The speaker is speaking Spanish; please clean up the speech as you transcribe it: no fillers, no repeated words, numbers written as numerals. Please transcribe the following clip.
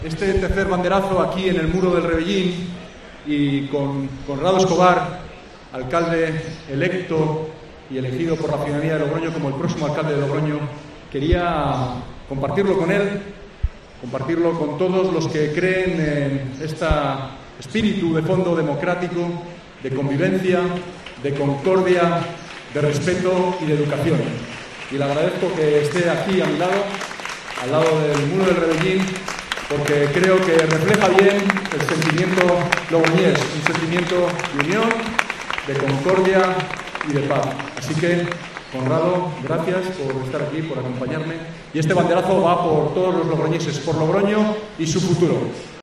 Este tercer banderazo aquí en el muro del Rebellín y con Conrado Escobar, alcalde electo y elegido por la ciudadanía de Logroño como el próximo alcalde de Logroño, quería compartirlo con él, compartirlo con todos los que creen en este espíritu de fondo democrático, de convivencia, de concordia, de respeto y de educación. Y le agradezco que esté aquí a mi lado, al lado del muro del Rebellín, porque creo que refleja bien el sentimiento logroñés, un sentimiento de unión, de concordia y de paz. Así que, Conrado, gracias por estar aquí, por acompañarme. Y este banderazo va por todos los logroñeses, por Logroño y su futuro.